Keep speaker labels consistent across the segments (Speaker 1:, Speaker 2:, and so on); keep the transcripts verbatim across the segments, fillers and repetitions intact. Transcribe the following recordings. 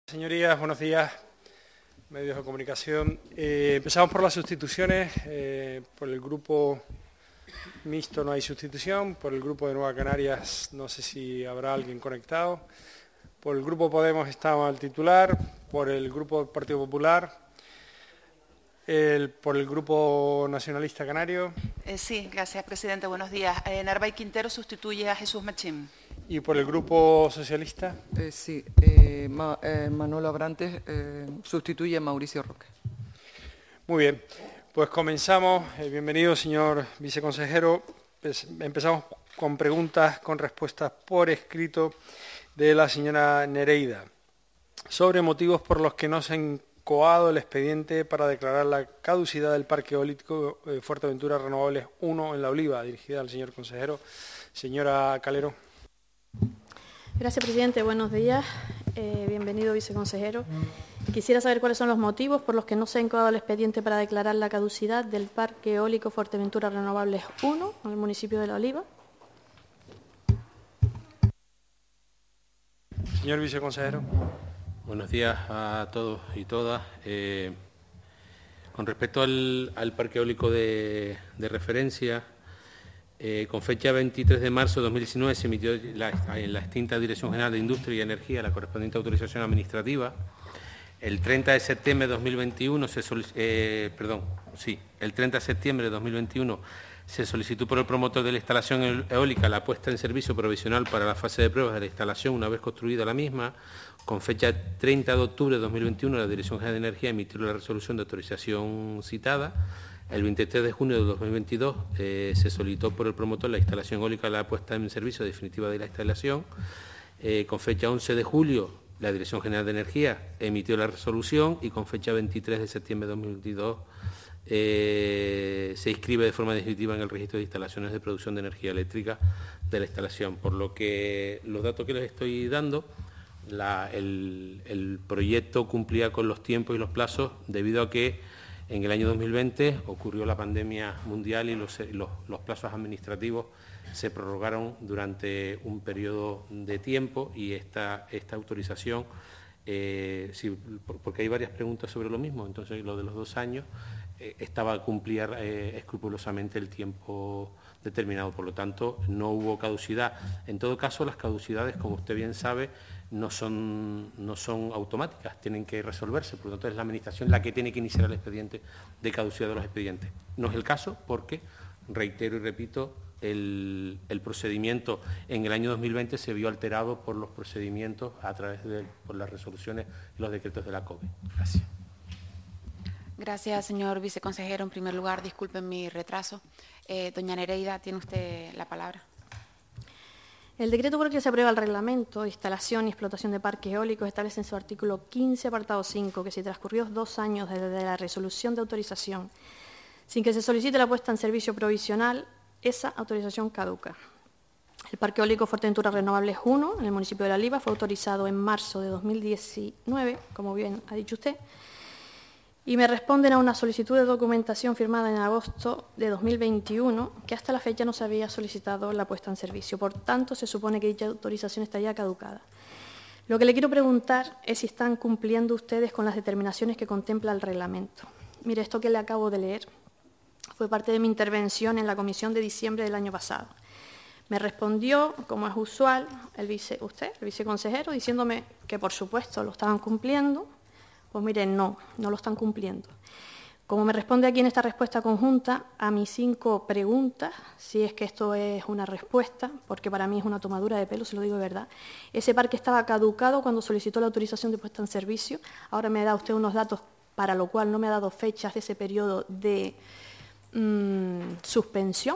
Speaker 1: Señorías, buenos días, medios de comunicación. Eh, empezamos por las sustituciones. Eh, por el grupo mixto no hay sustitución. Por el grupo de Nueva Canarias no sé si habrá alguien conectado. Por el grupo Podemos estaba el titular. Por el grupo Partido Popular. El, por el grupo Nacionalista Canario.
Speaker 2: Eh, sí, gracias, presidente. Buenos días. Eh, Narváez Quintero sustituye a Jesús Machín.
Speaker 1: ¿Y por el grupo Socialista?
Speaker 3: Eh, sí, eh, Ma, eh, Manolo Abrantes eh, sustituye a Mauricio Roque.
Speaker 1: Muy bien, pues comenzamos. Eh, bienvenido, señor viceconsejero. Pues empezamos con preguntas con respuestas por escrito de la señora Nereida sobre motivos por los que no se ha incoado el expediente para declarar la caducidad del Parque Eólico eh, Fuerteventura Renovables uno en La Oliva, dirigida al señor consejero. Señora Calero.
Speaker 4: Gracias, presidente. Buenos días. Eh, bienvenido, viceconsejero. Quisiera saber cuáles son los motivos por los que no se ha incoado el expediente para declarar la caducidad del Parque Eólico Fuerteventura Renovables uno en el municipio de La Oliva.
Speaker 1: Señor viceconsejero.
Speaker 5: Buenos días a todos y todas. Eh, con respecto al, al parque eólico de, de referencia, eh, con fecha veintitrés de marzo de dos mil diecinueve se emitió la, en la extinta Dirección General de Industria y Energía la correspondiente autorización administrativa. El treinta de septiembre de dos mil veintiuno se eh, perdón, sí, el treinta de septiembre de dos mil veintiuno se solicitó por el promotor de la instalación eólica la puesta en servicio provisional para la fase de pruebas de la instalación una vez construida la misma. Con fecha treinta de octubre de dos mil veintiuno, la Dirección General de Energía emitió la resolución de autorización citada. El veintitrés de junio de dos mil veintidós eh, se solicitó por el promotor la instalación eólica, la puesta en servicio definitiva de la instalación. Eh, con fecha once de julio, la Dirección General de Energía emitió la resolución y con fecha veintitrés de septiembre de dos mil veintidós eh, se inscribe de forma definitiva en el registro de instalaciones de producción de energía eléctrica de la instalación. Por lo que los datos que les estoy dando, La, el, el proyecto cumplía con los tiempos y los plazos debido a que en el año dos mil veinte ocurrió la pandemia mundial y los, los, los plazos administrativos se prorrogaron durante un periodo de tiempo y esta, esta autorización, eh, sí, porque hay varias preguntas sobre lo mismo, entonces lo de los dos años eh, estaba a cumplir eh, escrupulosamente el tiempo determinado, por lo tanto no hubo caducidad. En todo caso, las caducidades, como usted bien sabe, no son, no son automáticas, tienen que resolverse, por lo tanto es la Administración la que tiene que iniciar el expediente de caducidad de los expedientes. No es el caso porque, reitero y repito, el, el procedimiento en el año dos mil veinte se vio alterado por los procedimientos a través de por las resoluciones y los decretos de la COBE. Gracias.
Speaker 2: Gracias, señor viceconsejero. En primer lugar, disculpen mi retraso. Eh, doña Nereida, tiene usted la palabra.
Speaker 4: El decreto por el que se aprueba el reglamento de instalación y explotación de parques eólicos establece en su artículo quince, apartado cinco, que si transcurridos dos años desde la resolución de autorización sin que se solicite la puesta en servicio provisional, esa autorización caduca. El Parque Eólico Fuerteventura Renovables uno, en el municipio de La Oliva, fue autorizado en marzo de dos mil diecinueve, como bien ha dicho usted, y me responden a una solicitud de documentación firmada en agosto de dos mil veintiuno, que hasta la fecha no se había solicitado la puesta en servicio. Por tanto, se supone que dicha autorización estaría caducada. Lo que le quiero preguntar es si están cumpliendo ustedes con las determinaciones que contempla el reglamento. Mire, esto que le acabo de leer fue parte de mi intervención en la comisión de diciembre del año pasado. Me respondió, como es usual, el vice, usted, el viceconsejero, diciéndome que por supuesto lo estaban cumpliendo. Pues miren, no, no lo están cumpliendo. Como me responde aquí en esta respuesta conjunta a mis cinco preguntas, si es que esto es una respuesta, porque para mí es una tomadura de pelo, se lo digo de verdad, ese parque estaba caducado cuando solicitó la autorización de puesta en servicio. Ahora me da usted unos datos para lo cual no me ha dado fechas de ese periodo de mmm, suspensión.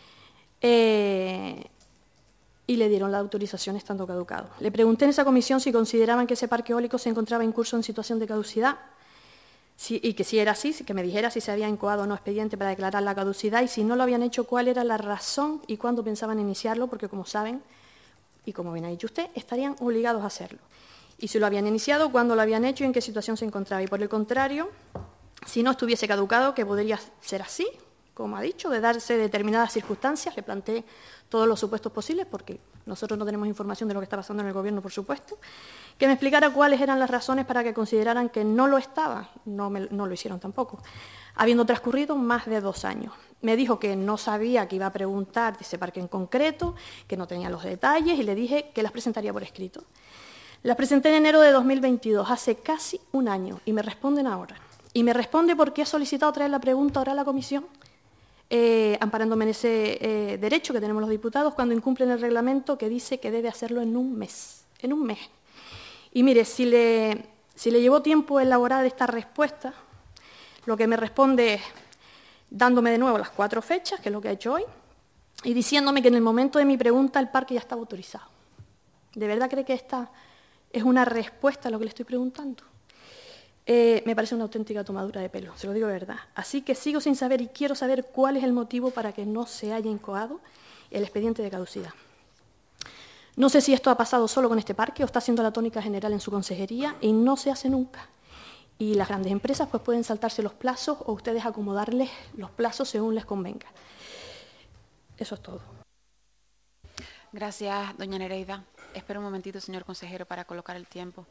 Speaker 4: Eh, y le dieron la autorización estando caducado. Le pregunté en esa comisión si consideraban que ese parque eólico se encontraba en curso en situación de caducidad si, y que si era así, que me dijera si se había incoado o no expediente para declarar la caducidad y si no lo habían hecho, cuál era la razón y cuándo pensaban iniciarlo, porque como saben, y como bien ha dicho usted, estarían obligados a hacerlo. Y si lo habían iniciado, cuándo lo habían hecho y en qué situación se encontraba. Y por el contrario, si no estuviese caducado, que podría ser así, como ha dicho, de darse determinadas circunstancias. Le planteé todos los supuestos posibles, porque nosotros no tenemos información de lo que está pasando en el Gobierno, por supuesto, que me explicara cuáles eran las razones para que consideraran que no lo estaba. No, me, no lo hicieron tampoco, habiendo transcurrido más de dos años. Me dijo que no sabía, que iba a preguntar de ese parque en concreto, que no tenía los detalles, y le dije que las presentaría por escrito. Las presenté en enero de dos mil veintidós, hace casi un año, y me responden ahora. Y me responde porque he solicitado traer la pregunta oral a la comisión, eh, amparándome en ese eh, derecho que tenemos los diputados cuando incumplen el reglamento, que dice que debe hacerlo en un mes. En un mes. Y mire, si le, si le llevó tiempo elaborar esta respuesta, lo que me responde es dándome de nuevo las cuatro fechas, que es lo que ha hecho hoy, y diciéndome que en el momento de mi pregunta el parque ya estaba autorizado. ¿De verdad cree que esta es una respuesta a lo que le estoy preguntando? Eh, me parece una auténtica tomadura de pelo, se lo digo de verdad. Así que sigo sin saber y quiero saber cuál es el motivo para que no se haya incoado el expediente de caducidad. No sé si esto ha pasado solo con este parque o está siendo la tónica general en su consejería y no se hace nunca. Y las grandes empresas pues pueden saltarse los plazos o ustedes acomodarles los plazos según les convenga. Eso es todo.
Speaker 2: Gracias, doña Nereida. Espera un momentito, señor consejero, para colocar el tiempo.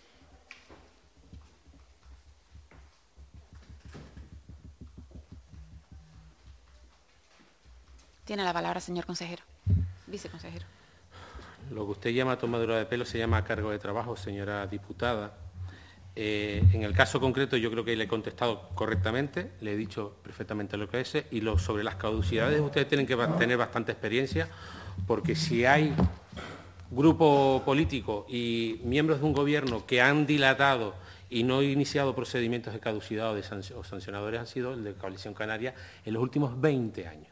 Speaker 2: Tiene la palabra, señor consejero, viceconsejero.
Speaker 5: Lo que usted llama tomadura de pelo se llama cargo de trabajo, señora diputada. Eh, en el caso concreto yo creo que le he contestado correctamente, le he dicho perfectamente lo que es, y lo, sobre las caducidades ustedes tienen que tener bastante experiencia, porque si hay grupo político y miembros de un gobierno que han dilatado y no iniciado procedimientos de caducidad o, de sanc- o sancionadores, han sido el de Coalición Canaria en los últimos veinte años.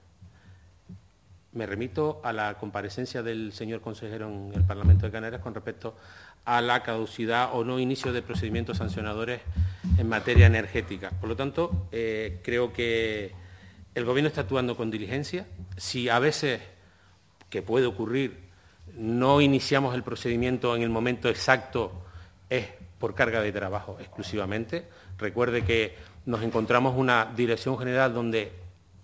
Speaker 5: Me remito a la comparecencia del señor consejero en el Parlamento de Canarias con respecto a la caducidad o no inicio de procedimientos sancionadores en materia energética. Por lo tanto, eh, creo que el Gobierno está actuando con diligencia. Si a veces, que puede ocurrir, no iniciamos el procedimiento en el momento exacto, es por carga de trabajo exclusivamente. Recuerde que nos encontramos una dirección general donde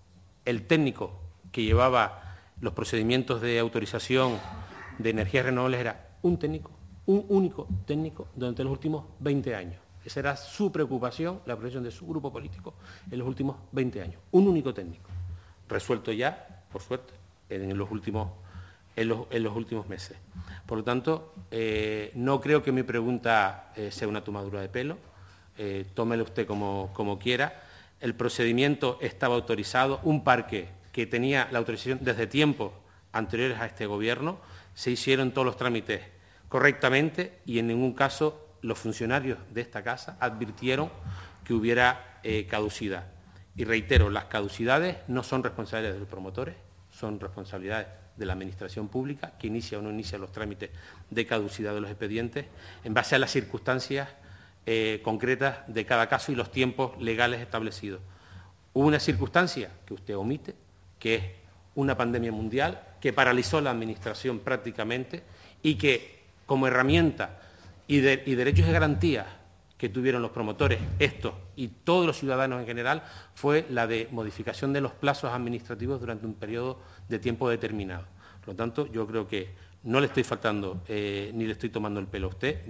Speaker 5: el técnico que llevaba los procedimientos de autorización de energías renovables era un técnico, un único técnico durante los últimos veinte años. Esa era su preocupación, la preocupación de su grupo político en los últimos veinte años. Un único técnico, resuelto ya, por suerte, en los últimos, en los, en los últimos meses. Por lo tanto, eh, no creo que mi pregunta eh, sea una tomadura de pelo, eh, tómelo usted como, como quiera. El procedimiento estaba autorizado, un parque que tenía la autorización desde tiempos anteriores a este Gobierno, se hicieron todos los trámites correctamente y en ningún caso los funcionarios de esta casa advirtieron que hubiera eh, caducidad. Y reitero, las caducidades no son responsabilidades de los promotores, son responsabilidades de la Administración Pública, que inicia o no inicia los trámites de caducidad de los expedientes en base a las circunstancias eh, concretas de cada caso y los tiempos legales establecidos. Hubo una circunstancia que usted omite, que es una pandemia mundial que paralizó la Administración prácticamente y que, como herramienta y, de, y derechos y garantías que tuvieron los promotores, estos y todos los ciudadanos en general, fue la de modificación de los plazos administrativos durante un periodo de tiempo determinado. Por lo tanto, yo creo que no le estoy faltando eh, ni le estoy tomando el pelo a usted,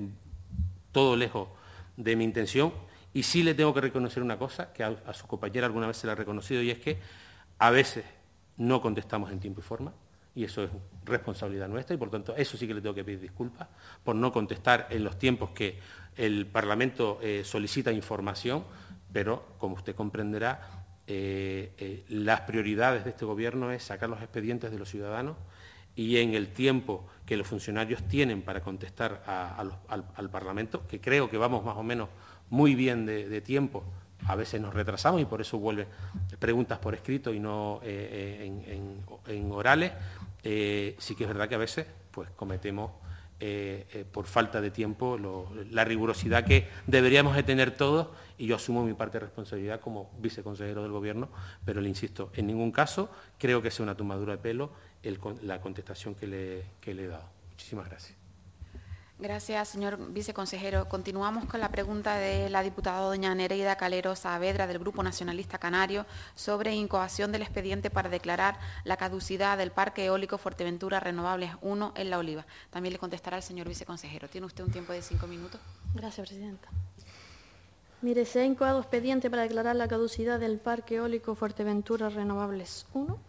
Speaker 5: todo lejos de mi intención, y sí le tengo que reconocer una cosa, que a, a su compañera alguna vez se la ha reconocido, y es que a veces no contestamos en tiempo y forma, y eso es responsabilidad nuestra, y por tanto eso sí que le tengo que pedir disculpas por no contestar en los tiempos que el Parlamento eh, solicita información, pero como usted comprenderá, eh, eh, las prioridades de este Gobierno es sacar los expedientes de los ciudadanos y en el tiempo que los funcionarios tienen para contestar a, a los, al, al Parlamento, que creo que vamos más o menos muy bien de, de tiempo. A veces nos retrasamos y por eso vuelven preguntas por escrito y no eh, en, en, en orales. Eh, sí que es verdad que a veces pues, cometemos, eh, eh, por falta de tiempo, lo, la rigurosidad que deberíamos de tener todos, y yo asumo mi parte de responsabilidad como viceconsejero del Gobierno, pero le insisto, en ningún caso creo que sea una tomadura de pelo el, la contestación que le, que le he dado. Muchísimas gracias.
Speaker 2: Gracias, señor viceconsejero. Continuamos con la pregunta de la diputada doña Nereida Calero Saavedra del Grupo Nacionalista Canario sobre incoación del expediente para declarar la caducidad del Parque Eólico Fuerteventura Renovables uno en La Oliva. También le contestará el señor viceconsejero. Tiene usted un tiempo de cinco minutos.
Speaker 4: Gracias, presidenta. Mire, se ha incoado expediente para declarar la caducidad del Parque Eólico Fuerteventura Renovables uno.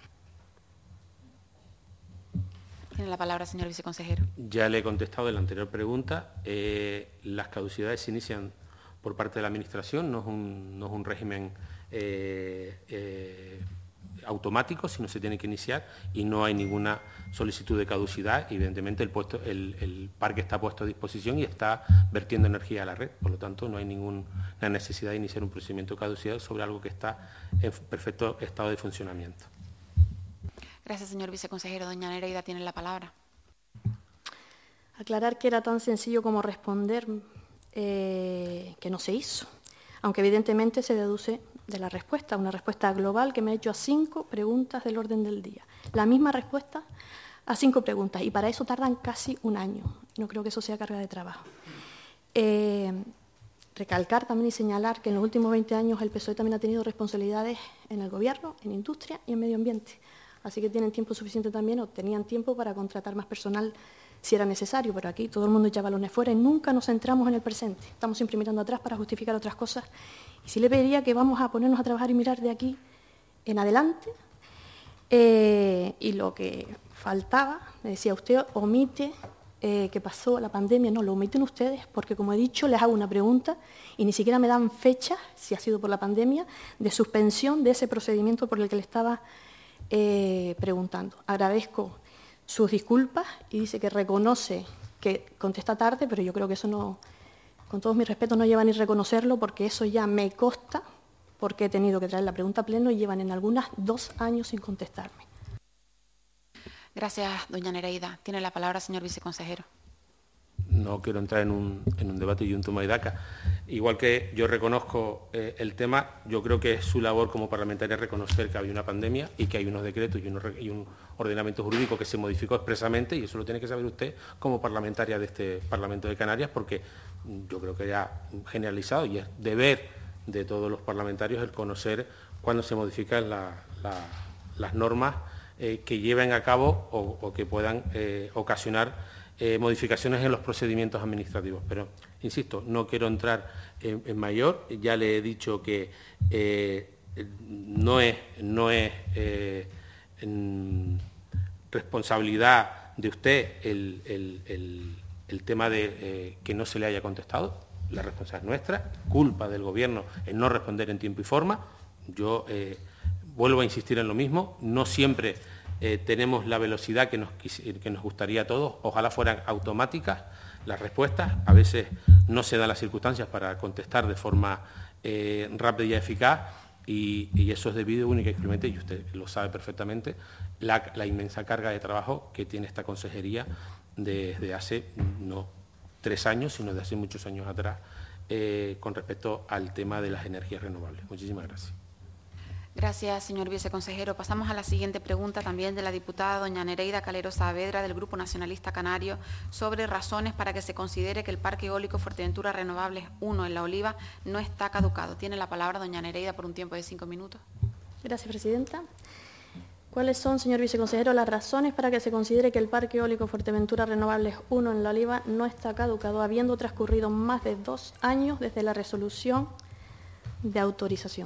Speaker 2: Tiene la palabra, señor viceconsejero.
Speaker 5: Ya le he contestado en la anterior pregunta. Eh, las caducidades se inician por parte de la Administración, no es un, no es un régimen eh, eh, automático, sino se tiene que iniciar y no hay ninguna solicitud de caducidad. Evidentemente el, puesto, el, el parque está puesto a disposición y está vertiendo energía a la red, por lo tanto no hay ninguna necesidad de iniciar un procedimiento de caducidad sobre algo que está en perfecto estado de funcionamiento.
Speaker 2: Gracias, señor viceconsejero. Doña Nereida tiene la palabra.
Speaker 4: Aclarar que era tan sencillo como responder eh, que no se hizo, aunque evidentemente se deduce de la respuesta, una respuesta global que me ha hecho a cinco preguntas del orden del día. La misma respuesta a cinco preguntas, y para eso tardan casi un año. No creo que eso sea carga de trabajo. Eh, recalcar también y señalar que en los últimos veinte años el P S O E también ha tenido responsabilidades en el Gobierno, en industria y en medio ambiente. Así que tienen tiempo suficiente también, o tenían tiempo para contratar más personal si era necesario, pero aquí todo el mundo echa balones fuera y nunca nos centramos en el presente. Estamos siempre mirando atrás para justificar otras cosas. Y sí le pediría que vamos a ponernos a trabajar y mirar de aquí en adelante. Eh, y lo que faltaba, me decía usted, omite eh, que pasó la pandemia. No, lo omiten ustedes, porque como he dicho, les hago una pregunta y ni siquiera me dan fecha, si ha sido por la pandemia, de suspensión de ese procedimiento por el que le estaba Eh, preguntando. Agradezco sus disculpas y dice que reconoce que contesta tarde, pero yo creo que eso no, con todos mis respetos, no lleva ni reconocerlo, porque eso ya me consta, porque he tenido que traer la pregunta a pleno y llevan en algunas dos años sin contestarme.
Speaker 2: Gracias, doña Nereida. Tiene la palabra, señor viceconsejero.
Speaker 5: No quiero entrar en un, en un debate y un toma y daca. Igual que yo reconozco eh, el tema, yo creo que es su labor como parlamentaria reconocer que había una pandemia y que hay unos decretos y, unos, y un ordenamiento jurídico que se modificó expresamente, y eso lo tiene que saber usted como parlamentaria de este Parlamento de Canarias, porque yo creo que ya generalizado y es deber de todos los parlamentarios el conocer cuándo se modifican la, la, las normas eh, que lleven a cabo o, o que puedan eh, ocasionar Eh, modificaciones en los procedimientos administrativos. Pero, insisto, no quiero entrar en, en mayor. Ya le he dicho que eh, no es, no es eh, responsabilidad de usted el, el, el, el tema de eh, que no se le haya contestado. La responsabilidad es nuestra, culpa del Gobierno en no responder en tiempo y forma. Yo eh, vuelvo a insistir en lo mismo, no siempre Eh, tenemos la velocidad que nos, que nos gustaría a todos, ojalá fueran automáticas las respuestas, a veces no se dan las circunstancias para contestar de forma eh, rápida y eficaz, y, y eso es debido única y exclusivamente, y usted lo sabe perfectamente, la, la inmensa carga de trabajo que tiene esta consejería desde hace no tres años, sino de hace muchos años atrás, eh, con respecto al tema de las energías renovables. Muchísimas gracias.
Speaker 2: Gracias, señor viceconsejero. Pasamos a la siguiente pregunta, también de la diputada doña Nereida Calero Saavedra del Grupo Nacionalista Canario, sobre razones para que se considere que el Parque Eólico Fuerteventura Renovables uno en La Oliva no está caducado. Tiene la palabra doña Nereida por un tiempo de cinco minutos.
Speaker 4: Gracias, presidenta. ¿Cuáles son, señor viceconsejero, las razones para que se considere que el Parque Eólico Fuerteventura Renovables uno en La Oliva no está caducado, habiendo transcurrido más de dos años desde la resolución de autorización?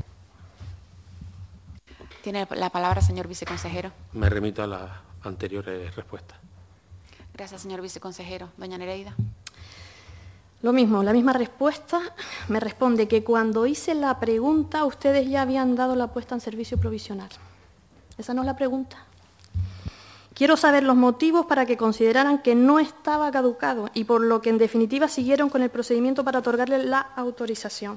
Speaker 2: Tiene la palabra, señor viceconsejero.
Speaker 5: Me remito a las anteriores respuestas.
Speaker 2: Gracias, señor viceconsejero. Doña Nereida.
Speaker 4: Lo mismo, la misma respuesta. Me responde que cuando hice la pregunta, ustedes ya habían dado la puesta en servicio provisional. Esa no es la pregunta. Quiero saber los motivos para que consideraran que no estaba caducado y por lo que en definitiva siguieron con el procedimiento para otorgarle la autorización.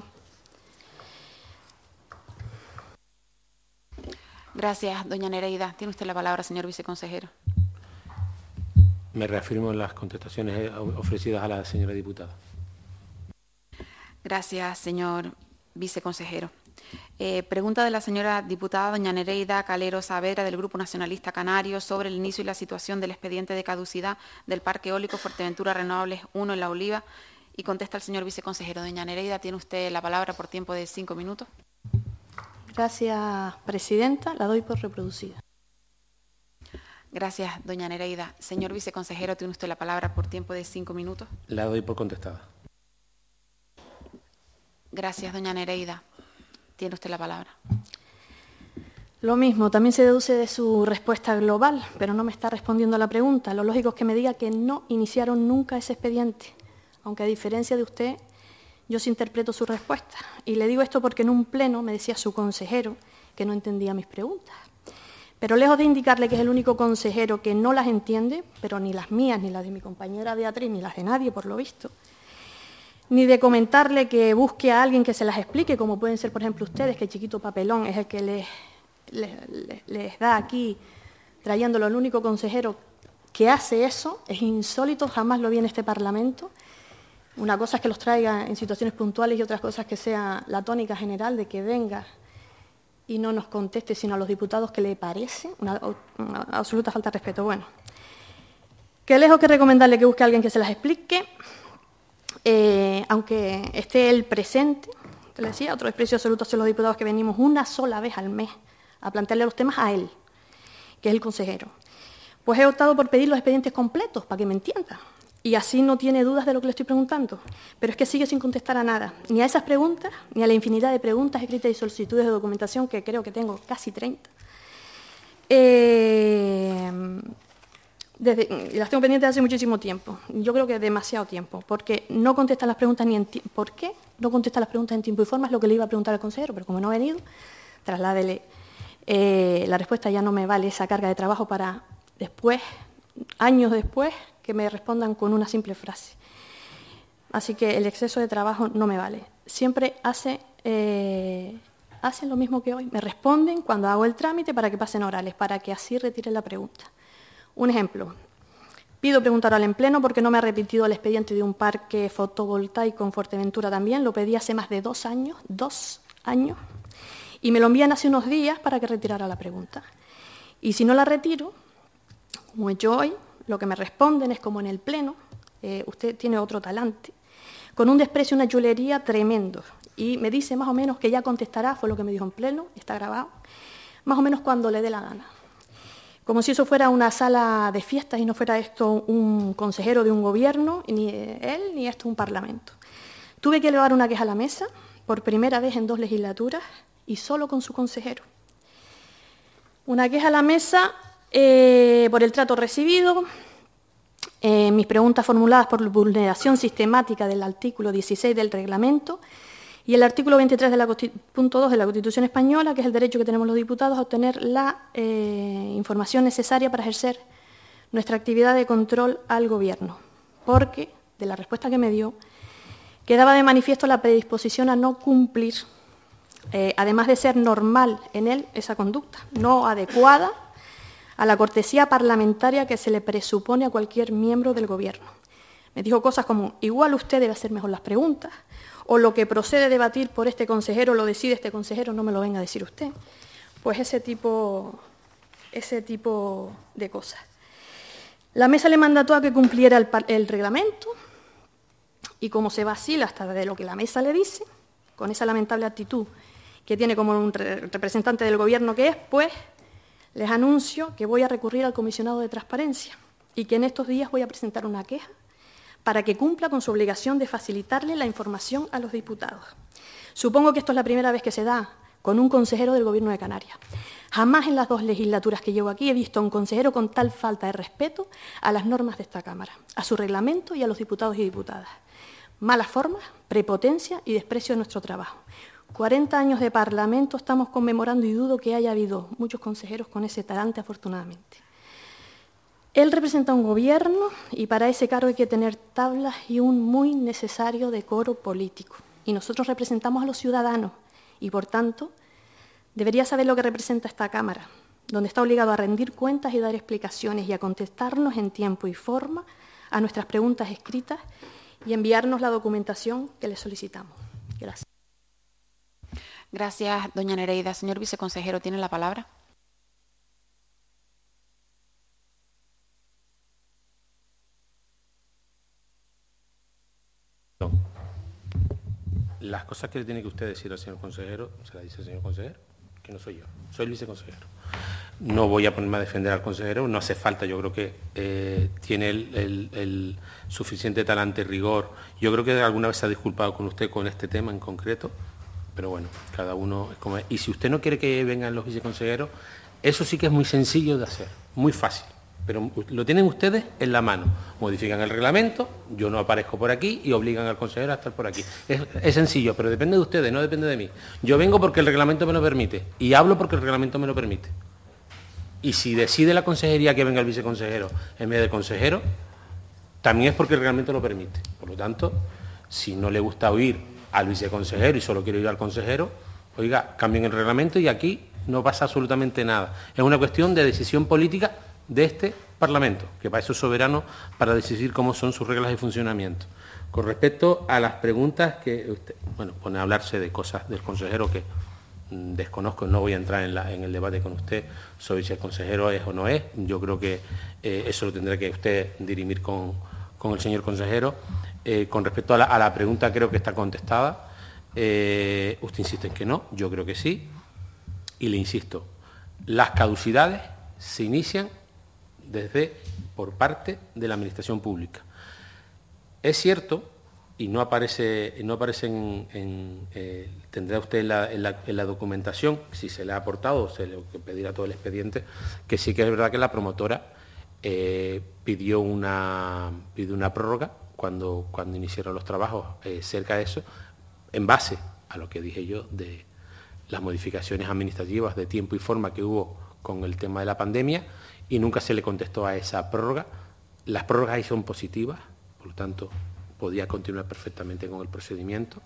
Speaker 2: Gracias, doña Nereida. Tiene usted la palabra, señor viceconsejero.
Speaker 5: Me reafirmo en las contestaciones ofrecidas a la señora diputada.
Speaker 2: Gracias, señor viceconsejero. Eh, pregunta de la señora diputada doña Nereida Calero Saavedra del Grupo Nacionalista Canario sobre el inicio y la situación del expediente de caducidad del Parque Eólico Fuerteventura Renovables uno en La Oliva. Y contesta el señor viceconsejero. Doña Nereida, tiene usted la palabra por tiempo de cinco minutos.
Speaker 4: Gracias, presidenta. La doy por reproducida.
Speaker 2: Gracias, doña Nereida. Señor viceconsejero, tiene usted la palabra por tiempo de cinco minutos.
Speaker 5: La doy por contestada.
Speaker 2: Gracias, doña Nereida. Tiene usted la palabra.
Speaker 4: Lo mismo, también se deduce de su respuesta global, pero no me está respondiendo a la pregunta. Lo lógico es que me diga que no iniciaron nunca ese expediente, aunque a diferencia de usted, yo sí interpreto su respuesta. Y le digo esto porque en un pleno me decía su consejero que no entendía mis preguntas. Pero lejos de indicarle que es el único consejero que no las entiende, pero ni las mías, ni las de mi compañera Beatriz, ni las de nadie, por lo visto, ni de comentarle que busque a alguien que se las explique, como pueden ser, por ejemplo, ustedes, que Chiquito Papelón es el que les, les, les, les da aquí, trayéndolo el único consejero que hace eso. Es insólito, jamás lo vi en este Parlamento. Una cosa es que los traiga en situaciones puntuales y otras cosas que sea la tónica general de que venga y no nos conteste, sino a los diputados que le parece, una, una absoluta falta de respeto. Bueno, que lejos que recomendarle que busque a alguien que se las explique, eh, aunque esté él presente, te le decía, otro desprecio absoluto hacia los diputados que venimos una sola vez al mes a plantearle los temas a él, que es el consejero. Pues he optado por pedir los expedientes completos, para que me entienda. Y así no tiene dudas de lo que le estoy preguntando. Pero es que sigue sin contestar a nada, ni a esas preguntas, ni a la infinidad de preguntas escritas y solicitudes de documentación, que creo que tengo casi treinta. Eh, desde, las tengo pendientes hace muchísimo tiempo. Yo creo que demasiado tiempo, porque no contesta las preguntas ni en tiempo. ¿Por qué no contesta las preguntas en tiempo y forma? Es lo que le iba a preguntar al consejero, pero como no ha venido, trasládele eh, la respuesta. Ya no me vale esa carga de trabajo para después, años después, que me respondan con una simple frase. Así que el exceso de trabajo no me vale. Siempre hace, eh, hacen lo mismo que hoy. Me responden cuando hago el trámite para que pasen orales, para que así retire la pregunta. Un ejemplo. Pido preguntar al en pleno porque no me ha repetido el expediente de un parque fotovoltaico en Fuerteventura también. Lo pedí hace más de dos años, dos años, y me lo envían hace unos días para que retirara la pregunta. Y si no la retiro, como he hecho hoy, lo que me responden es como en el pleno, eh, usted tiene otro talante, con un desprecio, una chulería tremendo. Y me dice más o menos que ya contestará, fue lo que me dijo en pleno, está grabado, más o menos cuando le dé la gana. Como si eso fuera una sala de fiestas y no fuera esto un consejero de un gobierno, ni él, ni esto un parlamento. Tuve que elevar una queja a la mesa, por primera vez en dos legislaturas, y solo con su consejero. Una queja a la mesa Eh, por el trato recibido, eh, mis preguntas formuladas por vulneración sistemática del artículo dieciséis del reglamento y el artículo veintitrés de la punto dos de la Constitución española, que es el derecho que tenemos los diputados a obtener la eh, información necesaria para ejercer nuestra actividad de control al Gobierno, porque de la respuesta que me dio quedaba de manifiesto la predisposición a no cumplir, eh, además de ser normal en él esa conducta, no adecuada a la cortesía parlamentaria que se le presupone a cualquier miembro del Gobierno. Me dijo cosas como, igual usted debe hacer mejor las preguntas, o lo que procede debatir por este consejero lo decide este consejero, no me lo venga a decir usted. Pues ese tipo, ese tipo de cosas. La mesa le mandató a que cumpliera el, el reglamento, y como se vacila hasta de lo que la mesa le dice, con esa lamentable actitud que tiene como un re representante del Gobierno que es, pues les anuncio que voy a recurrir al comisionado de transparencia y que en estos días voy a presentar una queja para que cumpla con su obligación de facilitarle la información a los diputados. Supongo que esto es la primera vez que se da con un consejero del Gobierno de Canarias. Jamás en las dos legislaturas que llevo aquí he visto a un consejero con tal falta de respeto a las normas de esta Cámara, a su reglamento y a los diputados y diputadas. Malas formas, prepotencia y desprecio de nuestro trabajo. cuarenta años de Parlamento estamos conmemorando y dudo que haya habido muchos consejeros con ese talante, afortunadamente. Él representa un gobierno y para ese cargo hay que tener tablas y un muy necesario decoro político. Y nosotros representamos a los ciudadanos y, por tanto, debería saber lo que representa esta Cámara, donde está obligado a rendir cuentas y dar explicaciones y a contestarnos en tiempo y forma a nuestras preguntas escritas y enviarnos la documentación que le solicitamos. Gracias.
Speaker 2: Gracias, doña Nereida. Señor viceconsejero, ¿tiene la palabra?
Speaker 5: No. Las cosas que le tiene que usted decir al señor consejero, se las dice el señor consejero, que no soy yo, soy el viceconsejero. No voy a ponerme a defender al consejero, no hace falta, yo creo que eh, tiene el, el, el suficiente talante y rigor. Yo creo que alguna vez se ha disculpado con usted con este tema en concreto, pero bueno, cada uno es como es. Y si usted no quiere que vengan los viceconsejeros, eso sí que es muy sencillo de hacer, muy fácil. Pero lo tienen ustedes en la mano. Modifican el reglamento, yo no aparezco por aquí y obligan al consejero a estar por aquí. Es, es sencillo, pero depende de ustedes, no depende de mí. Yo vengo porque el reglamento me lo permite y hablo porque el reglamento me lo permite. Y si decide la consejería que venga el viceconsejero en vez del consejero, también es porque el reglamento lo permite. Por lo tanto, si no le gusta oír al viceconsejero y solo quiere oír al consejero, oiga, cambien el reglamento y aquí no pasa absolutamente nada. Es una cuestión de decisión política de este Parlamento, que para eso es soberano para decidir cómo son sus reglas de funcionamiento. Con respecto a las preguntas que usted, bueno, pone a hablarse de cosas del consejero que mmm, desconozco, no voy a entrar en, la, en el debate con usted sobre si el consejero es o no es, yo creo que eh, eso lo tendrá que usted dirimir con, con el señor consejero. Eh, con respecto a la, a la pregunta creo que está contestada, eh, usted insiste en que no, yo creo que sí, y le insisto, las caducidades se inician desde por parte de la Administración Pública. Es cierto, y no aparece, no aparece en, en eh, tendrá usted en la, en, la, en la documentación, si se le ha aportado, se le pedirá todo el expediente, que sí que es verdad que la promotora eh, pidió, una, pidió una prórroga cuando, cuando iniciaron los trabajos eh, cerca de eso, en base a lo que dije yo de las modificaciones administrativas de tiempo y forma que hubo con el tema de la pandemia, y nunca se le contestó a esa prórroga. Las prórrogas ahí son positivas, por lo tanto, podía continuar perfectamente con el procedimiento.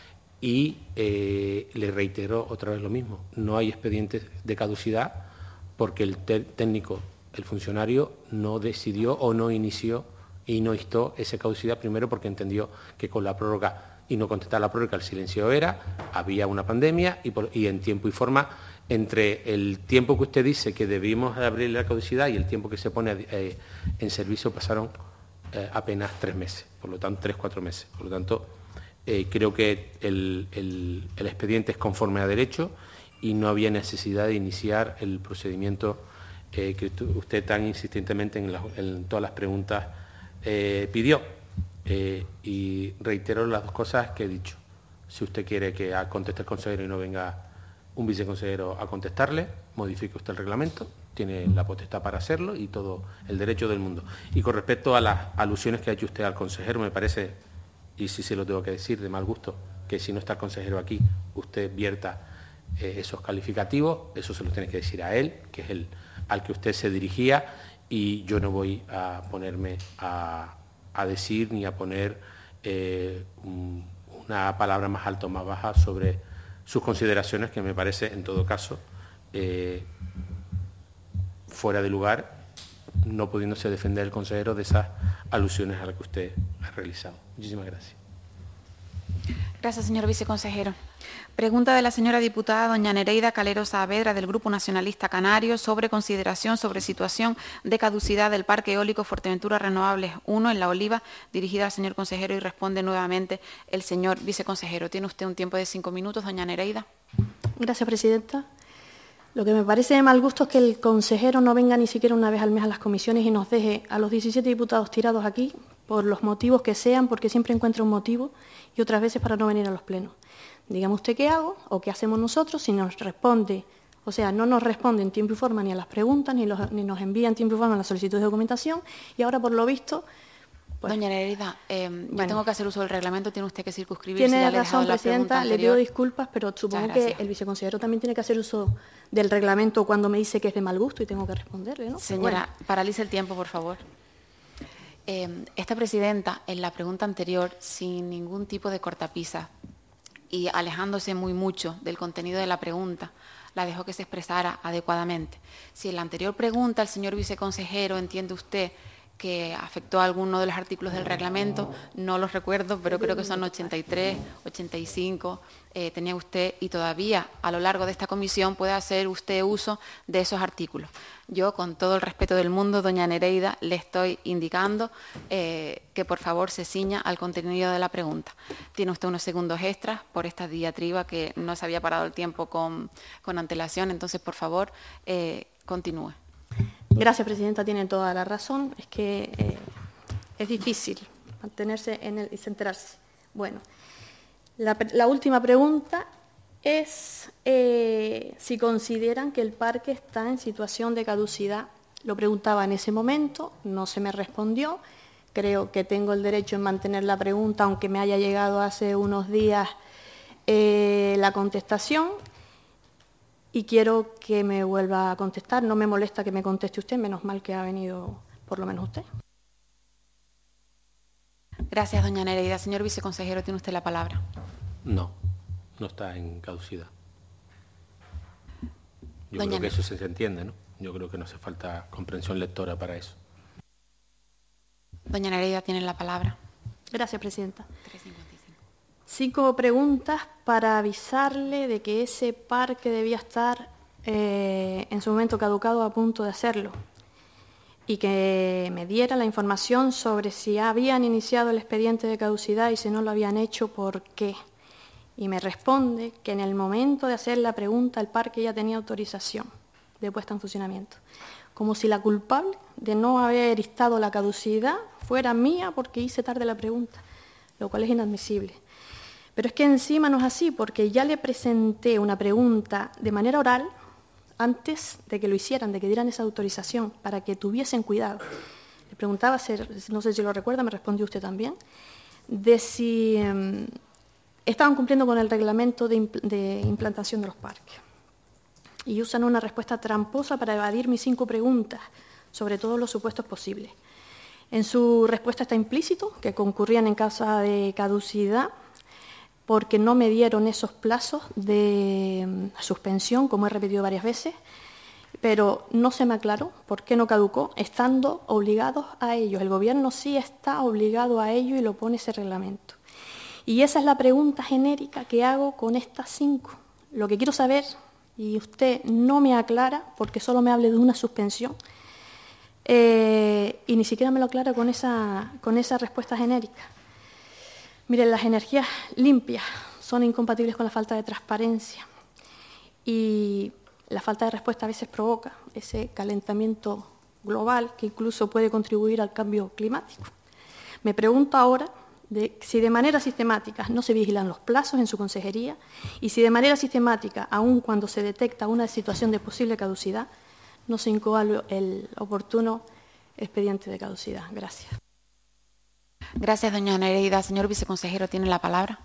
Speaker 5: Y eh, le reitero otra vez lo mismo, no hay expedientes de caducidad porque el técnico, el funcionario, no decidió o no inició y no instó esa caducidad, primero porque entendió que con la prórroga y no contestar la prórroga el silencio era, había una pandemia y, por, y en tiempo y forma, entre el tiempo que usted dice que debimos abrir la caducidad y el tiempo que se pone eh, en servicio pasaron eh, apenas tres meses, por lo tanto, tres, cuatro meses. Por lo tanto, eh, creo que el, el, el expediente es conforme a derecho y no había necesidad de iniciar el procedimiento eh, que usted tan insistentemente en, la, en todas las preguntas eh, pidió. Eh, y reitero las dos cosas que he dicho. Si usted quiere que conteste el consejero y no venga un viceconsejero a contestarle, modifique usted el reglamento, tiene la potestad para hacerlo y todo el derecho del mundo. Y con respecto a las alusiones que ha hecho usted al consejero, me parece, y sí se lo tengo que decir de mal gusto, que si no está el consejero aquí, usted vierta eh, esos calificativos, eso se lo tiene que decir a él, que es el al que usted se dirigía, y yo no voy a ponerme a, a decir ni a poner eh, un, una palabra más alta o más baja sobre sus consideraciones, que me parece, en todo caso, eh, fuera de lugar, no pudiéndose defender el consejero de esas alusiones a las que usted ha realizado. Muchísimas gracias.
Speaker 2: Gracias, señor viceconsejero. Pregunta de la señora diputada doña Nereida Calero Saavedra del Grupo Nacionalista Canario sobre consideración sobre situación de caducidad del Parque Eólico Fuerteventura Renovables uno en La Oliva, dirigida al señor consejero, y responde nuevamente el señor viceconsejero. Tiene usted un tiempo de cinco minutos, doña Nereida.
Speaker 4: Gracias, presidenta. Lo que me parece de mal gusto es que el consejero no venga ni siquiera una vez al mes a las comisiones y nos deje a los diecisiete diputados tirados aquí, por los motivos que sean, porque siempre encuentra un motivo, y otras veces para no venir a los plenos. Dígame usted qué hago o qué hacemos nosotros si nos responde, o sea, no nos responde en tiempo y forma ni a las preguntas, ni, los, ni nos envía en tiempo y forma las solicitudes de documentación, y ahora, por lo visto...
Speaker 2: Pues, doña Nereida, eh, bueno, yo tengo que hacer uso del reglamento, tiene usted que circunscribir.
Speaker 4: Tiene
Speaker 2: si ya
Speaker 4: razón,
Speaker 2: le
Speaker 4: presidenta, le pido disculpas, pero supongo que el viceconsejero también tiene que hacer uso del reglamento cuando me dice que es de mal gusto y tengo que responderle, ¿no?
Speaker 2: Señora, bueno. Paralice el tiempo, por favor. Eh, esta presidenta, en la pregunta anterior, sin ningún tipo de cortapisa y alejándose muy mucho del contenido de la pregunta, la dejó que se expresara adecuadamente. Si en la anterior pregunta el señor viceconsejero entiende usted que afectó a alguno de los artículos del reglamento, no los recuerdo, pero creo que son ochenta y tres, ochenta y cinco, eh, tenía usted, y todavía a lo largo de esta comisión puede hacer usted uso de esos artículos. Yo, con todo el respeto del mundo, doña Nereida, le estoy indicando eh, que por favor se ciña al contenido de la pregunta. Tiene usted unos segundos extras por esta diatriba que no se había parado el tiempo con, con antelación, entonces por favor eh, continúe.
Speaker 4: Gracias, presidenta, tiene toda la razón. Es que eh, es difícil mantenerse en el y centrarse. Bueno, la, la última pregunta es eh, si consideran que el parque está en situación de caducidad. Lo preguntaba en ese momento, no se me respondió. Creo que tengo el derecho en mantener la pregunta, aunque me haya llegado hace unos días eh, la contestación. Y quiero que me vuelva a contestar. No me molesta que me conteste usted, menos mal que ha venido por lo menos usted.
Speaker 2: Gracias, doña Nereida. Señor viceconsejero, tiene usted la palabra.
Speaker 5: No, no está en caducidad. Yo
Speaker 2: Doña
Speaker 5: creo que
Speaker 2: Ne-
Speaker 5: eso se entiende, ¿no? Yo creo que no hace falta comprensión lectora para eso.
Speaker 2: Doña Nereida tiene la palabra.
Speaker 4: Gracias, presidenta.
Speaker 2: tres cincuenta y cinco.
Speaker 4: Cinco preguntas para avisarle de que ese parque debía estar eh, en su momento caducado, a punto de hacerlo, y que me diera la información sobre si habían iniciado el expediente de caducidad y si no lo habían hecho, por qué. Y me responde que en el momento de hacer la pregunta el parque ya tenía autorización de puesta en funcionamiento, como si la culpable de no haber estado la caducidad fuera mía porque hice tarde la pregunta, lo cual es inadmisible. Pero es que encima no es así, porque ya le presenté una pregunta de manera oral antes de que lo hicieran, de que dieran esa autorización, para que tuviesen cuidado. Le preguntaba, no sé si lo recuerda, me respondió usted también, de si eh, estaban cumpliendo con el reglamento de, impl de implantación de los parques. Y usan una respuesta tramposa para evadir mis cinco preguntas sobre todos los supuestos posibles. En su respuesta está implícito que concurrían en causa de caducidad porque no me dieron esos plazos de suspensión, como he repetido varias veces, pero no se me aclaró por qué no caducó, estando obligados a ello. El Gobierno sí está obligado a ello y lo pone ese reglamento. Y esa es la pregunta genérica que hago con estas cinco. Lo que quiero saber, y usted no me aclara, porque solo me hable de una suspensión, eh, y ni siquiera me lo aclara con esa, con esa respuesta genérica. Miren, las energías limpias son incompatibles con la falta de transparencia y la falta de respuesta a veces provoca ese calentamiento global que incluso puede contribuir al cambio climático. Me pregunto ahora de si de manera sistemática no se vigilan los plazos en su consejería y si de manera sistemática, aun cuando se detecta una situación de posible caducidad, no se incoa el oportuno expediente de caducidad. Gracias.
Speaker 2: Gracias, doña Nereida. Señor viceconsejero, tiene la palabra.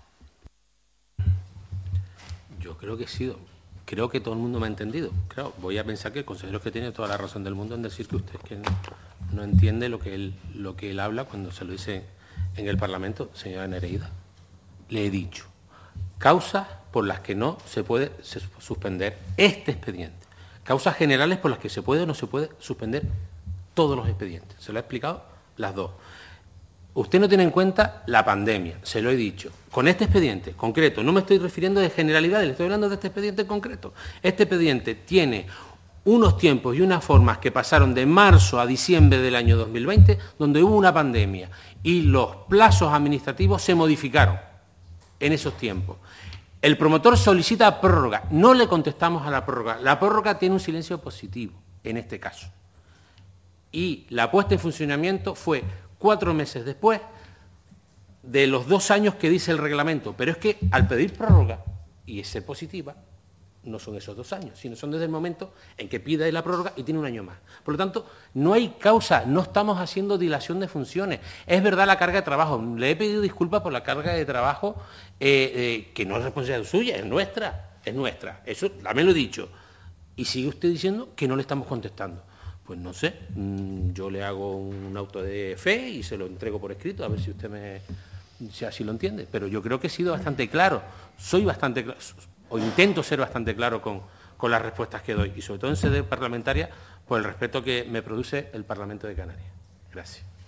Speaker 5: Yo creo que he sido, creo que todo el mundo me ha entendido. Claro, voy a pensar que el consejero es que tiene toda la razón del mundo en decir que usted es que no, no entiende lo que él, lo que él habla cuando se lo dice en el Parlamento. Señora Nereida, le he dicho causas por las que no se puede suspender este expediente, causas generales por las que se puede o no se puede suspender todos los expedientes. Se lo he explicado las dos. Usted no tiene en cuenta la pandemia, se lo he dicho. Con este expediente concreto, no me estoy refiriendo de generalidades, le estoy hablando de este expediente concreto. Este expediente tiene unos tiempos y unas formas que pasaron de marzo a diciembre del año dos mil veinte, donde hubo una pandemia y los plazos administrativos se modificaron en esos tiempos. El promotor solicita prórroga, no le contestamos a la prórroga. La prórroga tiene un silencio positivo en este caso. Y la puesta en funcionamiento fue cuatro meses después de los dos años que dice el reglamento. Pero es que al pedir prórroga y ser positiva, no son esos dos años, sino son desde el momento en que pide la prórroga y tiene un año más. Por lo tanto, no hay causa, no estamos haciendo dilación de funciones. Es verdad la carga de trabajo. Le he pedido disculpas por la carga de trabajo, eh, eh, que no es responsabilidad suya, es nuestra, es nuestra. Eso también lo he dicho. Y sigue usted diciendo que no le estamos contestando. Pues no sé, yo le hago un auto de fe y se lo entrego por escrito, a ver si usted me, si así lo entiende. Pero yo creo que he sido bastante claro, soy bastante claro, o intento ser bastante claro con, con las respuestas que doy, y sobre todo en sede parlamentaria, por el respeto que me produce el Parlamento de Canarias. Gracias.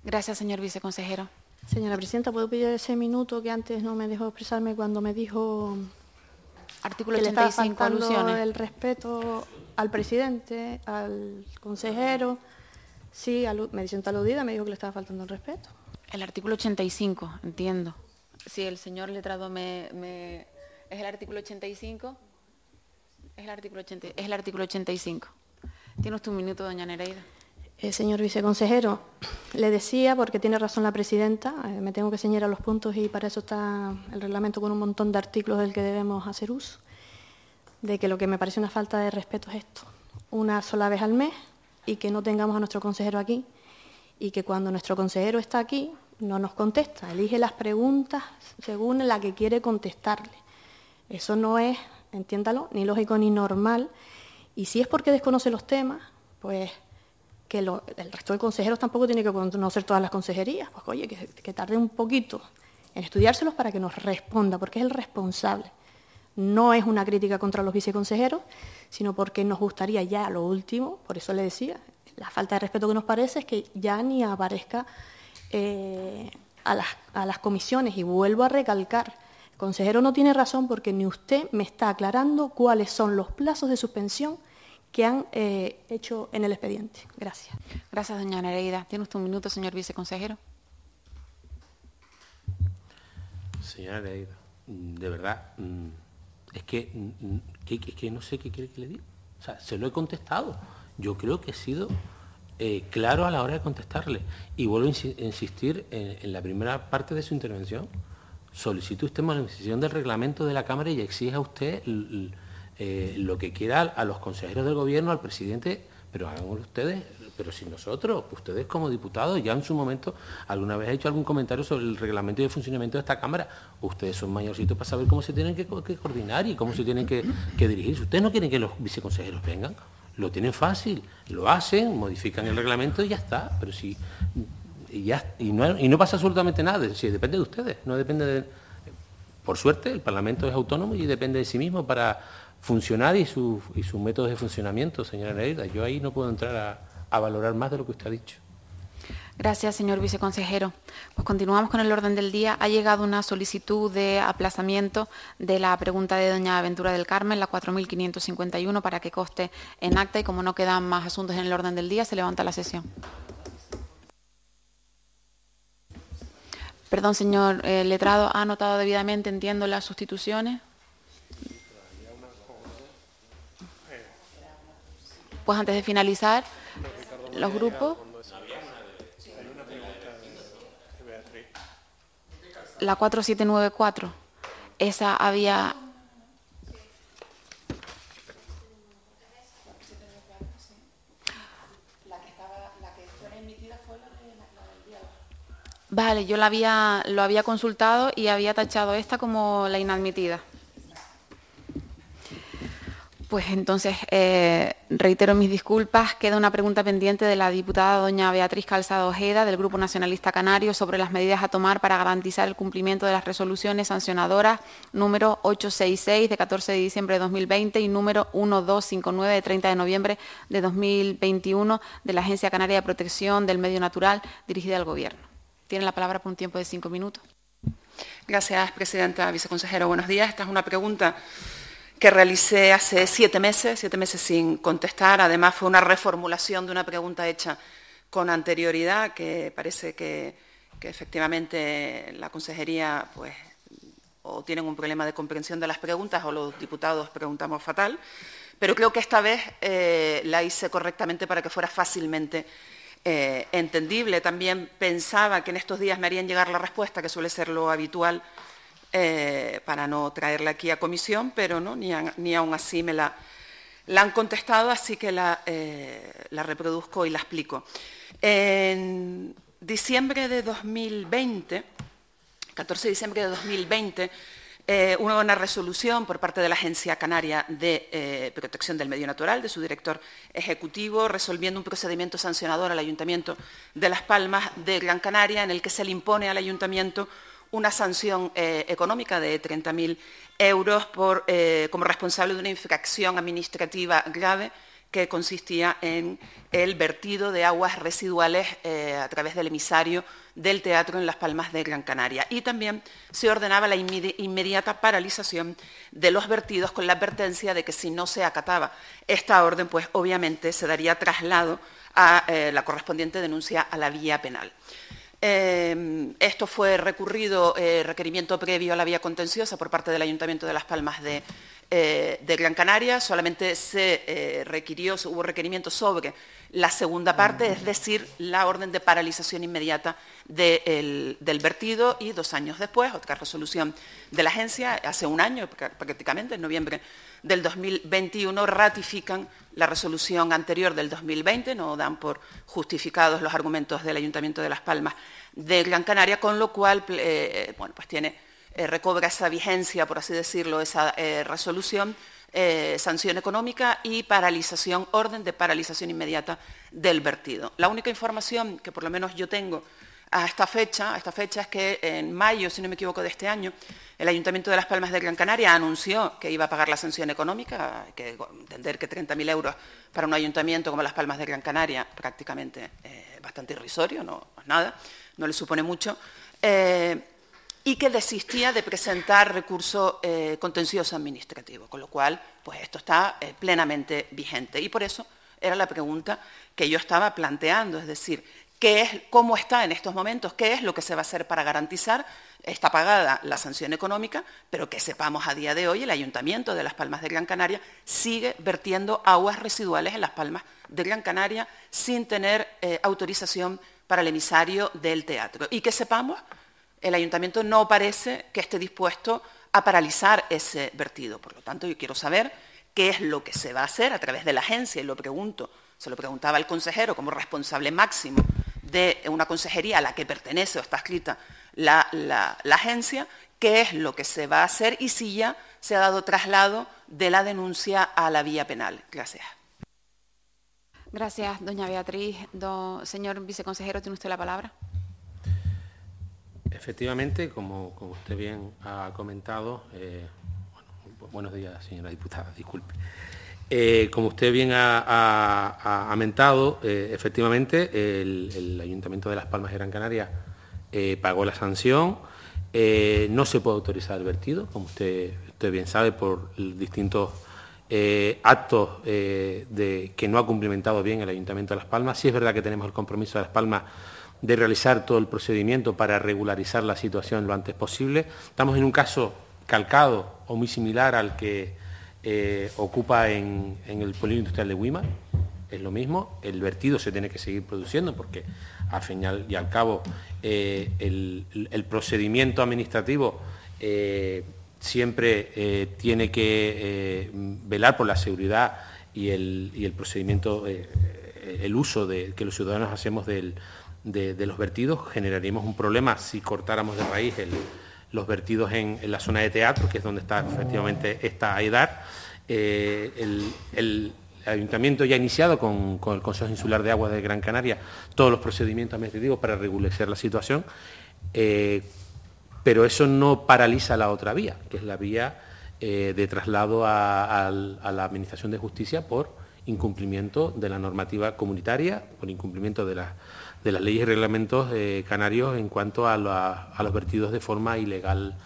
Speaker 2: Gracias, señor viceconsejero.
Speaker 4: Señora presidenta, ¿puedo pedir ese minuto que antes no me dejó expresarme cuando me dijo
Speaker 2: Artículo
Speaker 4: que le
Speaker 2: ochenta y
Speaker 4: estaba
Speaker 2: cinco,
Speaker 4: faltando
Speaker 2: alusiones.
Speaker 4: el respeto al presidente, al consejero? Sí, alu- me siento aludida, me dijo que le estaba faltando el respeto.
Speaker 2: El artículo ochenta y cinco, entiendo. Si el señor letrado me, me... ¿Es el artículo ochenta y cinco? Es el artículo ochenta, es el artículo ochenta y cinco. Tiene usted un minuto, doña Nereida.
Speaker 4: Eh, señor viceconsejero, le decía, porque tiene razón la presidenta, eh, me tengo que ceñir a los puntos y para eso está el reglamento con un montón de artículos del que debemos hacer uso, de que lo que me parece una falta de respeto es esto, una sola vez al mes y que no tengamos a nuestro consejero aquí y que cuando nuestro consejero está aquí no nos contesta, elige las preguntas según la que quiere contestarle. Eso no es, entiéndalo, ni lógico ni normal, y si es porque desconoce los temas, pues que lo, el resto de consejeros tampoco tiene que conocer todas las consejerías, pues oye, que, que tarde un poquito en estudiárselos para que nos responda, porque es el responsable. No es una crítica contra los viceconsejeros, sino porque nos gustaría ya lo último, por eso le decía, la falta de respeto que nos parece es que ya ni aparezca eh, a, las, a las comisiones, y vuelvo a recalcar, el consejero no tiene razón porque ni usted me está aclarando cuáles son los plazos de suspensión que han eh, hecho en el expediente. Gracias.
Speaker 2: Gracias, doña Nereida. Tiene usted un minuto, señor viceconsejero.
Speaker 5: Señora Nereida, de verdad, es que, es que no sé qué quiere que le diga. O sea, se lo he contestado. Yo creo que he sido eh, claro a la hora de contestarle. Y vuelvo a insistir en, en la primera parte de su intervención. Solicite usted modificación del reglamento de la Cámara y exija a usted l, eh, lo que quiera a los consejeros del Gobierno, al presidente, pero háganlo ustedes, pero sin nosotros. Ustedes como diputados ya en su momento alguna vez ha hecho algún comentario sobre el reglamento y el funcionamiento de esta Cámara. Ustedes son mayorcitos para saber cómo se tienen que, que coordinar y cómo se tienen que, que dirigir. Si ustedes no quieren que los viceconsejeros vengan, lo tienen fácil, lo hacen, modifican el reglamento y ya está. Pero si y, ya, y, no, y no pasa absolutamente nada, es decir, depende de ustedes, no depende de... Por suerte, el Parlamento es autónomo y depende de sí mismo para funcionar y, su, y sus métodos de funcionamiento, señora Nereida. Yo ahí no puedo entrar a, a valorar más de lo que usted ha dicho.
Speaker 2: Gracias, señor viceconsejero. Pues continuamos con el orden del día. Ha llegado una solicitud de aplazamiento de la pregunta de doña Ventura del Carmen, la cuatro mil quinientos cincuenta y uno, para que conste en acta, y como no quedan más asuntos en el orden del día, se levanta la sesión. Perdón, señor eh, letrado, ¿ha anotado debidamente, entiendo, las sustituciones? Pues antes de finalizar, los grupos. La cuatro siete nueve cuatro, esa había... Vale, yo la había, lo había consultado y había tachado esta como la inadmitida. Pues entonces, eh, reitero mis disculpas. Queda una pregunta pendiente de la diputada doña Beatriz Calzado Ojeda, del Grupo Nacionalista Canario, sobre las medidas a tomar para garantizar el cumplimiento de las resoluciones sancionadoras número ochocientos sesenta y seis de catorce de diciembre de dos mil veinte y número doce cincuenta y nueve de treinta de noviembre de dos mil veintiuno de la Agencia Canaria de Protección del Medio Natural, dirigida al Gobierno. Tiene la palabra por un tiempo de cinco minutos.
Speaker 6: Gracias, presidenta. Viceconsejero, buenos días. Esta es una pregunta que realicé hace siete meses, siete meses sin contestar. Además, fue una reformulación de una pregunta hecha con anterioridad, que parece que, que efectivamente la consejería, pues, o tienen un problema de comprensión de las preguntas o los diputados preguntamos fatal, pero creo que esta vez eh, la hice correctamente para que fuera fácilmente eh, entendible. También pensaba que en estos días me harían llegar la respuesta, que suele ser lo habitual, Eh, para no traerla aquí a comisión, pero no, ni, a, ni aún así me la, la han contestado, así que la, eh, la reproduzco y la explico. En diciembre de dos mil veinte, catorce de diciembre de dos mil veinte, eh, hubo una resolución por parte de la Agencia Canaria de eh, Protección del Medio Natural, de su director ejecutivo, resolviendo un procedimiento sancionador al Ayuntamiento de Las Palmas de Gran Canaria, en el que se le impone al Ayuntamiento una sanción eh, económica de treinta mil euros por, eh, como responsable de una infracción administrativa grave que consistía en el vertido de aguas residuales eh, a través del emisario del teatro en Las Palmas de Gran Canaria. Y también se ordenaba la inmediata paralización de los vertidos con la advertencia de que si no se acataba esta orden, pues obviamente se daría traslado a eh, la correspondiente denuncia a la vía penal. Eh, esto fue recurrido, eh, requerimiento previo a la vía contenciosa por parte del Ayuntamiento de Las Palmas de, eh, de Gran Canaria. Solamente se eh, requirió, hubo requerimiento sobre la segunda parte, es decir, la orden de paralización inmediata de el, del vertido, y dos años después, otra resolución de la agencia, hace un año prácticamente, en noviembre del dos mil veintiuno, ratifican la resolución anterior del dos mil veinte, no dan por justificados los argumentos del Ayuntamiento de Las Palmas de Gran Canaria, con lo cual eh, bueno, pues tiene, eh, recobra esa vigencia, por así decirlo, esa eh, resolución, eh, sanción económica y paralización, orden de paralización inmediata del vertido. La única información que por lo menos yo tengo a esta fecha, a esta fecha es que en mayo, si no me equivoco, de este año, el Ayuntamiento de Las Palmas de Gran Canaria anunció que iba a pagar la sanción económica. Hay que entender que treinta mil euros para un ayuntamiento como Las Palmas de Gran Canaria, prácticamente eh, bastante irrisorio, no es nada, no le supone mucho, eh, y que desistía de presentar recurso eh, contencioso administrativo, con lo cual pues esto está eh, plenamente vigente. Y por eso era la pregunta que yo estaba planteando, es decir, ¿qué es, cómo está en estos momentos? ¿Qué es lo que se va a hacer para garantizar? Está pagada la sanción económica, pero que sepamos a día de hoy, el Ayuntamiento de Las Palmas de Gran Canaria sigue vertiendo aguas residuales en Las Palmas de Gran Canaria sin tener eh, autorización para el emisario del teatro. Y que sepamos, el Ayuntamiento no parece que esté dispuesto a paralizar ese vertido. Por lo tanto, yo quiero saber qué es lo que se va a hacer a través de la agencia, y lo pregunto, se lo preguntaba al consejero como responsable máximo de una consejería a la que pertenece o está adscrita la, la, la agencia, qué es lo que se va a hacer y si ya se ha dado traslado de la denuncia a la vía penal. Gracias.
Speaker 2: Gracias, doña Beatriz. Do, señor viceconsejero, ¿tiene usted la palabra?
Speaker 5: Efectivamente, como, como usted bien ha comentado, eh, bueno, buenos días, señora diputada, disculpe. Eh, como usted bien ha, ha, ha mentado, eh, efectivamente, el, el Ayuntamiento de Las Palmas de Gran Canaria eh, pagó la sanción. Eh, no se puede autorizar el vertido, como usted, usted bien sabe, por distintos eh, actos eh, de, que no ha cumplimentado bien el Ayuntamiento de Las Palmas. Sí es verdad que tenemos el compromiso de Las Palmas de realizar todo el procedimiento para regularizar la situación lo antes posible. Estamos en un caso calcado o muy similar al que Eh, ocupa en, en el polígono industrial de Güímar, es lo mismo, el vertido se tiene que seguir produciendo porque al final y al cabo eh, el, el procedimiento administrativo eh, siempre eh, tiene que eh, velar por la seguridad y el, y el procedimiento, eh, el uso de, que los ciudadanos hacemos del, de, de los vertidos. Generaríamos un problema si cortáramos de raíz el los vertidos en, en la zona de teatro, que es donde está efectivamente esta AEDAR. Eh, el, el Ayuntamiento ya ha iniciado con, con el Consejo Insular de Aguas de Gran Canaria todos los procedimientos administrativos para regularizar la situación, eh, pero eso no paraliza la otra vía, que es la vía eh, de traslado a, a, a la Administración de Justicia por incumplimiento de la normativa comunitaria, por incumplimiento de las de las leyes y reglamentos eh, canarios en cuanto a, la, a los vertidos de forma ilegal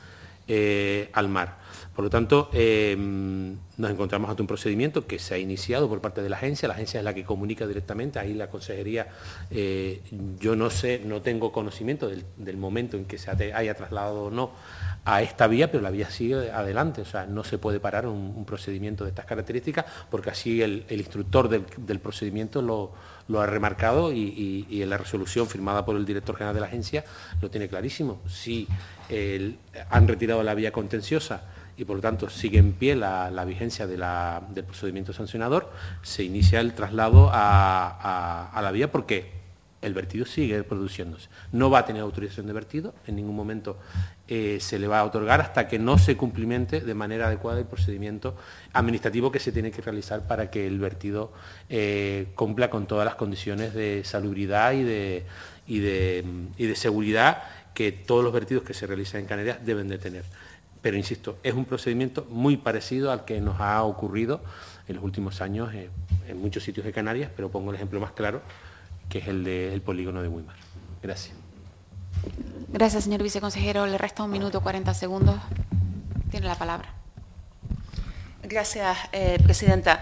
Speaker 5: eh, al mar. Por lo tanto, eh, nos encontramos ante un procedimiento que se ha iniciado por parte de la agencia. La agencia es la que comunica directamente, ahí la consejería, eh, yo no sé, no tengo conocimiento del, del momento en que se haya trasladado o no a esta vía, pero la vía sigue adelante, o sea, no se puede parar un, un procedimiento de estas características, porque así el, el instructor del, del procedimiento lo, lo ha remarcado y, y, y en la resolución firmada por el director general de la agencia lo tiene clarísimo. Si el, han retirado la vía contenciosa y por lo tanto sigue en pie la, la vigencia de la, del procedimiento sancionador, se inicia el traslado a, a, a la vía porque el vertido sigue produciéndose. No va a tener autorización de vertido, en ningún momento eh, se le va a otorgar hasta que no se cumplimente de manera adecuada el procedimiento administrativo que se tiene que realizar para que el vertido eh, cumpla con todas las condiciones de salubridad y de, y de, y de seguridad que todos los vertidos que se realizan en Canarias deben de tener. Pero, insisto, es un procedimiento muy parecido al que nos ha ocurrido en los últimos años en, en muchos sitios de Canarias, pero pongo el ejemplo más claro, que es el del polígono de Muimar. Gracias.
Speaker 2: Gracias, señor viceconsejero. Le resta un minuto cuarenta segundos. Tiene la palabra.
Speaker 6: Gracias, eh, presidenta.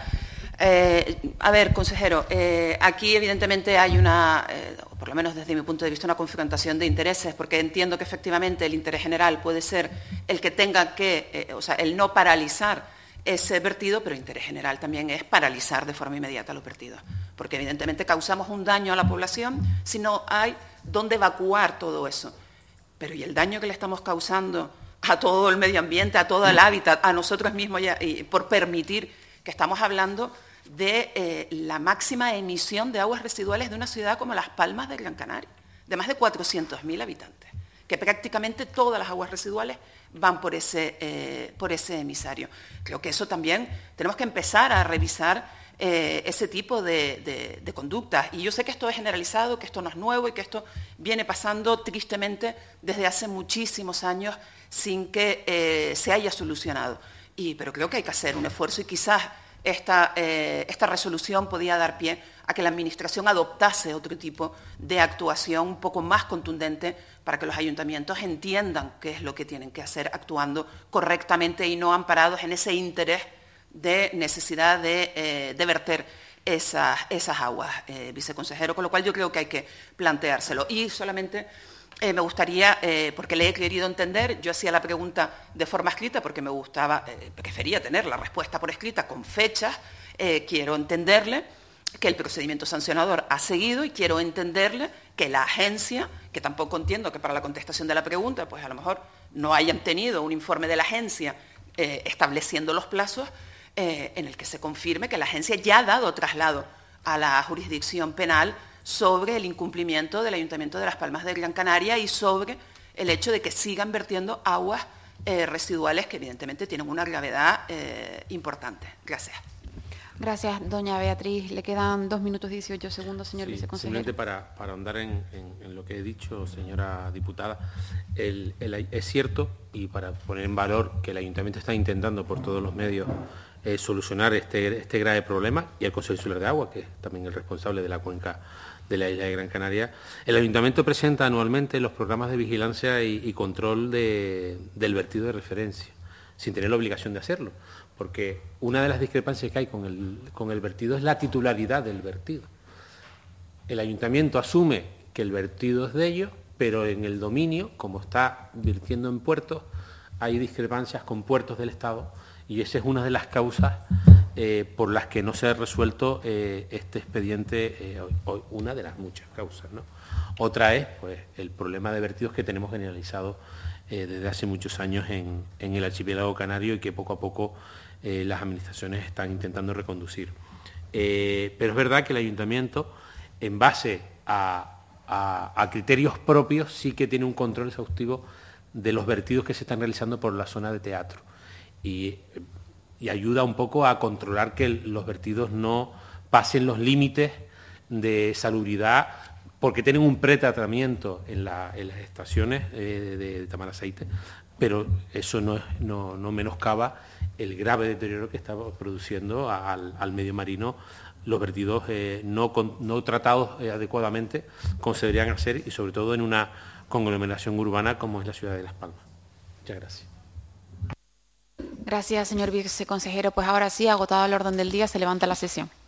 Speaker 6: Eh, a ver, consejero, eh, aquí evidentemente hay una, eh, por lo menos desde mi punto de vista, una confrontación de intereses, porque entiendo que efectivamente el interés general puede ser el que tenga que, eh, o sea, el no paralizar ese vertido, pero el interés general también es paralizar de forma inmediata los vertidos, porque evidentemente causamos un daño a la población si no hay dónde evacuar todo eso. Pero ¿y el daño que le estamos causando a todo el medio ambiente, a todo el hábitat, a nosotros mismos ya, y por permitir que estamos hablando de eh, la máxima emisión de aguas residuales de una ciudad como Las Palmas de Gran Canaria, de más de cuatrocientos mil habitantes, que prácticamente todas las aguas residuales van por ese, eh, por ese emisario? Creo que eso también tenemos que empezar a revisar eh, ese tipo de, de, de conductas. Y yo sé que esto es generalizado, que esto no es nuevo y que esto viene pasando tristemente desde hace muchísimos años sin que eh, se haya solucionado. Y, pero creo que hay que hacer un esfuerzo y quizás esta, eh, esta resolución podía dar pie a que la Administración adoptase otro tipo de actuación un poco más contundente para que los ayuntamientos entiendan qué es lo que tienen que hacer actuando correctamente y no amparados en ese interés de necesidad de, eh, de verter esas, esas aguas, eh, viceconsejero, con lo cual yo creo que hay que planteárselo. Y solamente eh, me gustaría, eh, porque le he querido entender, yo hacía la pregunta de forma escrita porque me gustaba, eh, prefería tener la respuesta por escrita con fechas, eh, quiero entenderle que el procedimiento sancionador ha seguido y quiero entenderle que la agencia, que tampoco entiendo que para la contestación de la pregunta, pues a lo mejor no hayan tenido un informe de la agencia eh, estableciendo los plazos, eh, en el que se confirme que la agencia ya ha dado traslado a la jurisdicción penal sobre el incumplimiento del Ayuntamiento de Las Palmas de Gran Canaria y sobre el hecho de que sigan vertiendo aguas eh, residuales que evidentemente tienen una gravedad eh, importante. Gracias.
Speaker 2: Gracias, doña Beatriz. Le quedan dos minutos dieciocho segundos, señor
Speaker 5: Sí,
Speaker 2: viceconsejero.
Speaker 5: simplemente para, para ahondar en, en, en lo que he dicho, señora diputada, el, el, es cierto, y para poner en valor que el Ayuntamiento está intentando por todos los medios eh, solucionar este, este grave problema, y el Consejo Insular de Agua, que es también el responsable de la cuenca de la isla de Gran Canaria, el Ayuntamiento presenta anualmente los programas de vigilancia y, y control de, del vertido de referencia, sin tener la obligación de hacerlo, porque una de las discrepancias que hay con el, con el vertido es la titularidad del vertido. El Ayuntamiento asume que el vertido es de ellos, pero en el dominio, como está vertiendo en puertos, hay discrepancias con puertos del Estado, y esa es una de las causas eh, por las que no se ha resuelto eh, este expediente, eh, hoy, una de las muchas causas, ¿no? Otra es pues, el problema de vertidos que tenemos generalizado eh, desde hace muchos años en, en el archipiélago canario y que poco a poco eh, las administraciones están intentando reconducir. Eh, pero es verdad que el Ayuntamiento, en base a, a, a criterios propios, sí que tiene un control exhaustivo de los vertidos que se están realizando por la zona de teatro. Y, y ayuda un poco a controlar que el, los vertidos no pasen los límites de salubridad, porque tienen un pretratamiento en, la, en las estaciones eh, de, de Tamaraceite, pero eso no, no, no menoscaba el grave deterioro que está produciendo al, al medio marino los vertidos eh, no, con, no tratados eh, adecuadamente, como se deberían hacer, y sobre todo en una conglomeración urbana como es la ciudad de Las Palmas. Muchas gracias.
Speaker 2: Gracias, señor viceconsejero. Pues ahora sí, agotado el orden del día, se levanta la sesión.